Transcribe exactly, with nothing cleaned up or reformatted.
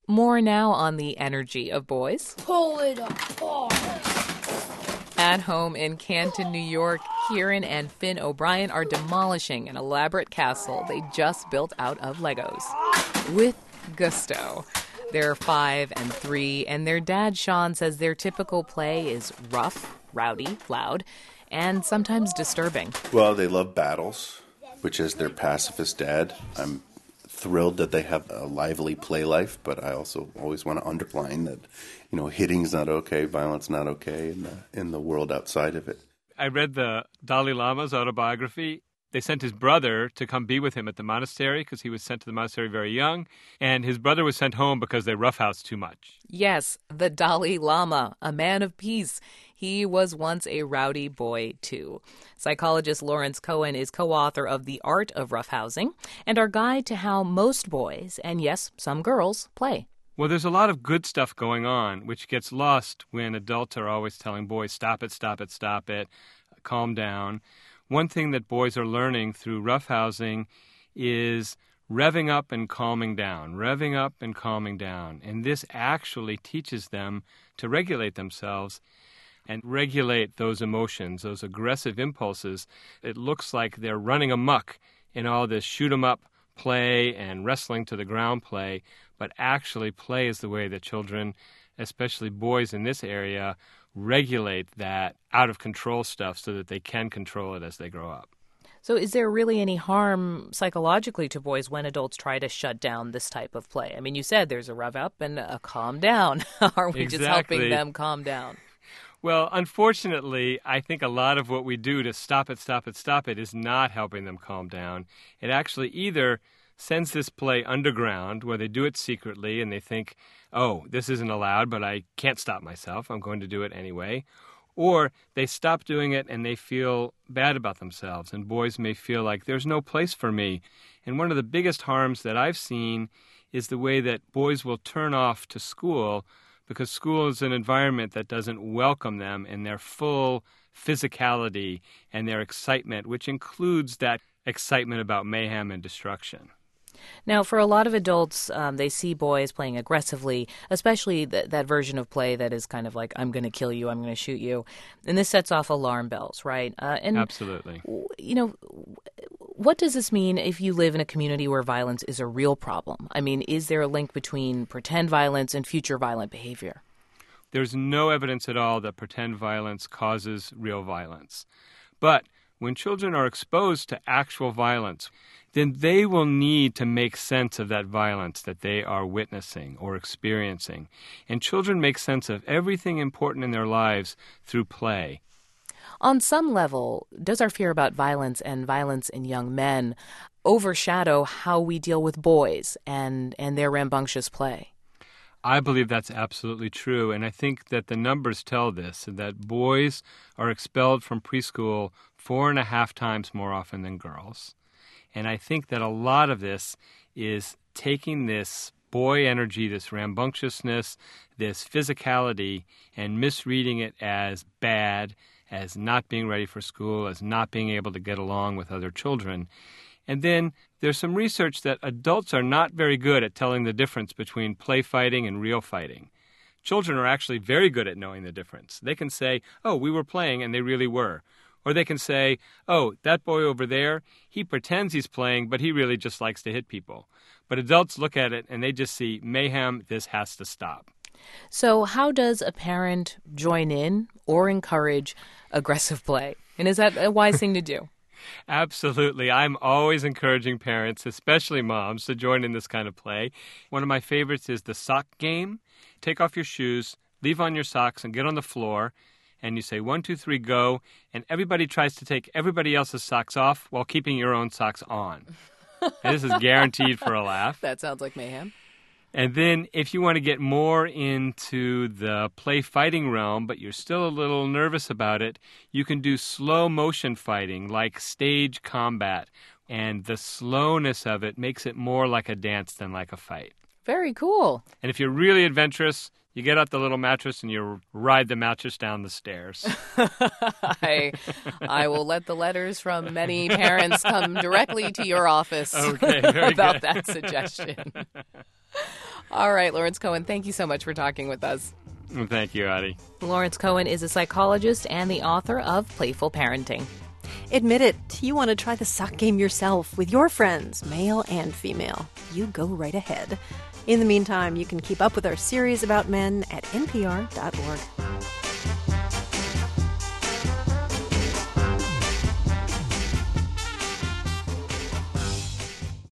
More now on the energy of boys. Pull it apart. At home in Canton, New York, Kieran and Finn O'Brien are demolishing an elaborate castle they just built out of Legos. With gusto. They're five and three, and their dad, Sean, says their typical play is rough, rowdy, loud, and sometimes disturbing. Well, they love battles, which is their pacifist dad. I'm thrilled that they have a lively play life, but I also always want to underline that, you know, hitting's not okay, violence not okay in the, in the world outside of it. I read the Dalai Lama's autobiography. They sent his brother to come be with him at the monastery because he was sent to the monastery very young, and his brother was sent home because they roughhoused too much. Yes, the Dalai Lama, a man of peace. He was once a rowdy boy, too. Psychologist Lawrence Cohen is co-author of The Art of Roughhousing and our guide to how most boys, and yes, some girls, play. Well, there's a lot of good stuff going on, which gets lost when adults are always telling boys, stop it, stop it, stop it, calm down. One thing that boys are learning through roughhousing is revving up and calming down, revving up and calming down. And this actually teaches them to regulate themselves and regulate those emotions, those aggressive impulses. It looks like they're running amok in all this shoot-'em-up play and wrestling to the ground play, but actually play is the way that children, especially boys in this area, regulate that out-of-control stuff so that they can control it as they grow up. So is there really any harm psychologically to boys when adults try to shut down this type of play? I mean, you said there's a rev up and a calm down. Are we Exactly. just helping them calm down? Well, unfortunately, I think a lot of what we do to stop it, stop it, stop it is not helping them calm down. It actually either sends this play underground where they do it secretly and they think, oh, this isn't allowed, but I can't stop myself. I'm going to do it anyway. Or they stop doing it and they feel bad about themselves. And boys may feel like there's no place for me. And one of the biggest harms that I've seen is the way that boys will turn off to school because school is an environment that doesn't welcome them in their full physicality and their excitement, which includes that excitement about mayhem and destruction. Now, for a lot of adults, um, they see boys playing aggressively, especially th- that version of play that is kind of like, I'm going to kill you, I'm going to shoot you. And this sets off alarm bells, right? Uh, and Absolutely. You know, what does this mean if you live in a community where violence is a real problem? I mean, is there a link between pretend violence and future violent behavior? There's no evidence at all that pretend violence causes real violence. But when children are exposed to actual violence, then they will need to make sense of that violence that they are witnessing or experiencing. And children make sense of everything important in their lives through play. On some level, does our fear about violence and violence in young men overshadow how we deal with boys and, and their rambunctious play? I believe that's absolutely true, and I think that the numbers tell this, that boys are expelled from preschool four and a half times more often than girls. And I think that a lot of this is taking this boy energy, this rambunctiousness, this physicality, and misreading it as bad, as not being ready for school, as not being able to get along with other children. And then there's some research that adults are not very good at telling the difference between play fighting and real fighting. Children are actually very good at knowing the difference. They can say, oh, we were playing, and they really were. Or they can say, oh, that boy over there, he pretends he's playing, but he really just likes to hit people. But adults look at it, and they just see mayhem, this has to stop. So how does a parent join in or encourage aggressive play? And is that a wise thing to do? Absolutely. I'm always encouraging parents, especially moms, to join in this kind of play. One of my favorites is the sock game. Take off your shoes, leave on your socks, and get on the floor. And you say, one, two, three, go. And everybody tries to take everybody else's socks off while keeping your own socks on. And this is guaranteed for a laugh. That sounds like mayhem. And then if you want to get more into the play fighting realm, but you're still a little nervous about it, you can do slow motion fighting like stage combat. And the slowness of it makes it more like a dance than like a fight. Very cool. And if you're really adventurous, you get out the little mattress and you ride the mattress down the stairs. I, I will let the letters from many parents come directly to your office Okay, very about good. that suggestion. All right, Lawrence Cohen, thank you so much for talking with us. Well, thank you, Audie. Lawrence Cohen is a psychologist and the author of Playful Parenting. Admit it, you want to try the sock game yourself with your friends, male and female. You go right ahead. In the meantime, you can keep up with our series about men at N P R dot org.